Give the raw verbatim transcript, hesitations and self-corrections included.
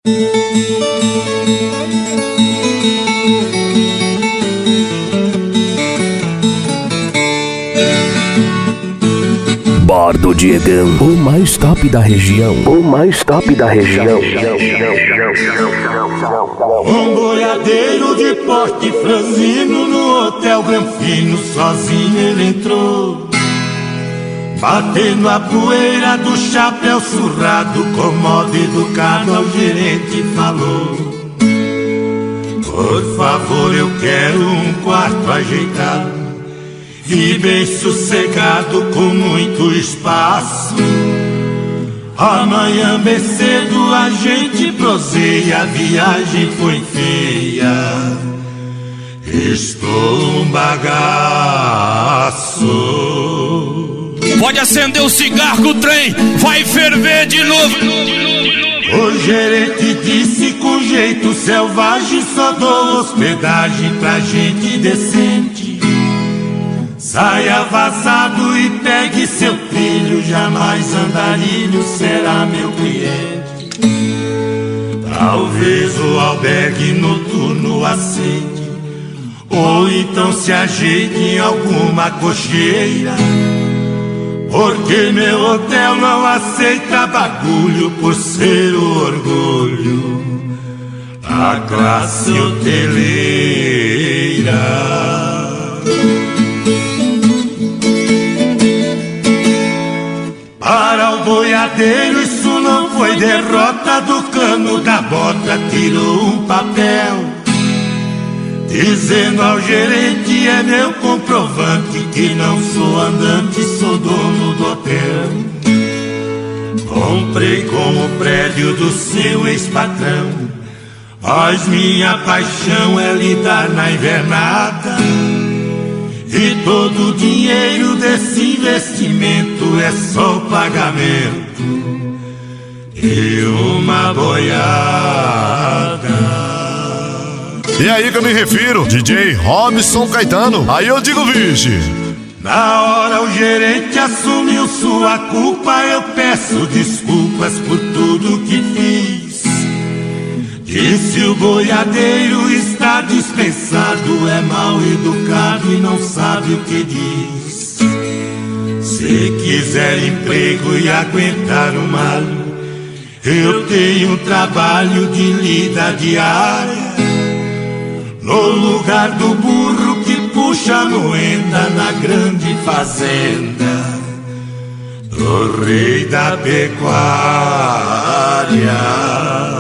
Bar do Diegão, o mais top da região, o mais top da região. Um boiadeiro de porte franzino no hotel Granfino, sozinho ele entrou, batendo a poeira do chapéu surrado, com modo educado ao gerente falou: por favor, eu quero um quarto ajeitado e bem sossegado, com muito espaço. Amanhã bem cedo a gente proseia, a viagem foi feia, estou um bagaço. Pode acender o cigarro que o trem vai ferver de novo. O gerente disse com jeito selvagem: só dou hospedagem pra gente decente. Saia vazado e pegue seu filho, jamais andarilho será meu cliente. Talvez o albergue noturno aceite, ou então se ajeite em alguma cocheira, porque meu hotel não aceita bagulho, por ser o orgulho da classe hoteleira. Para o boiadeiro isso não foi derrota, do cano da bota tirou um papel, dizendo ao gerente: é meu comprovante que não sou andante, sou dono do hotel. Comprei com o prédio do seu ex-patrão, mas minha paixão é lidar na invernada, e todo o dinheiro desse investimento é só o pagamento e uma boiada. E aí que eu me refiro, D J Robson Caetano. Aí eu digo, vixe. Na hora o gerente assumiu sua culpa, eu peço desculpas por tudo que fiz. Disse o boiadeiro está dispensado, é mal educado e não sabe o que diz. Se quiser emprego e aguentar o mal, eu tenho um trabalho de lida diária, no lugar do burro que puxa a moenda na grande fazenda do rei da pecuária.